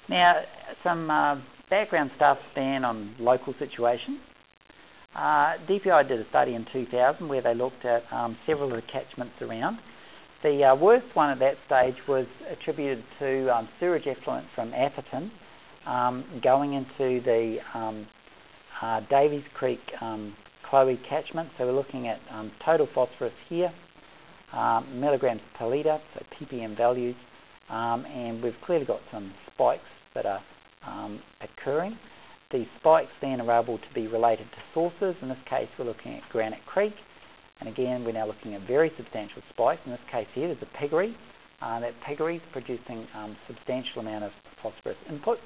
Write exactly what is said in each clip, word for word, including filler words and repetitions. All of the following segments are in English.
Now, some uh, background stuff then on local situations. Uh, D P I did a study in two thousand where they looked at um, several of the catchments around. The uh, worst one at that stage was attributed to um, sewage effluent from Atherton um, going into the um, uh, Davies Creek um, Chloe catchment. So we're looking at um, total phosphorus here, um, milligrams per litre, so P P M values, um, and we've clearly got some spikes that are um, occurring. These spikes then are able to be related to sources. In this case, we're looking at Granite Creek. And again, we're now looking at very substantial spikes. In this case here, there's a piggery. Uh, that piggery is producing um, substantial amount of phosphorus input.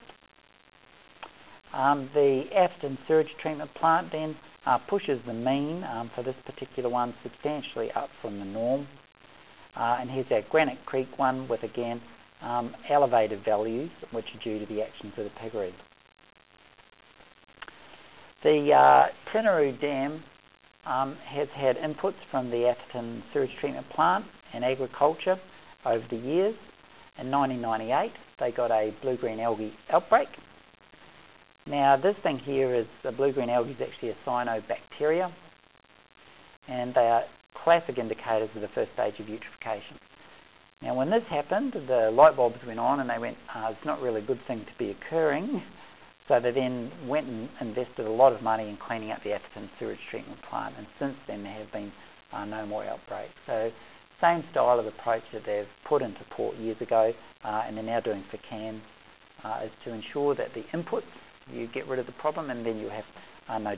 Um, the Atherton sewage treatment plant then uh, pushes the mean um, for this particular one substantially up from the norm. Uh, and here's our Granite Creek one with, again, um, elevated values, which are due to the actions of the piggery. The uh, Tinaroo Dam um, has had inputs from the Atherton sewage treatment plant and agriculture over the years. In nineteen ninety-eight, they got a blue-green algae outbreak. Now, this thing here is, the blue-green algae is actually a cyanobacteria, and they are classic indicators of the first stage of eutrophication. Now, when this happened, the light bulbs went on and they went, uh, it's not really a good thing to be occurring. So they then went and invested a lot of money in cleaning up the Atherton sewage treatment plant, and since then there have been uh, no more outbreaks. So same style of approach that they've put into port years ago, uh, and they're now doing for Cairns, uh, is to ensure that the inputs, you get rid of the problem, and then you have uh, no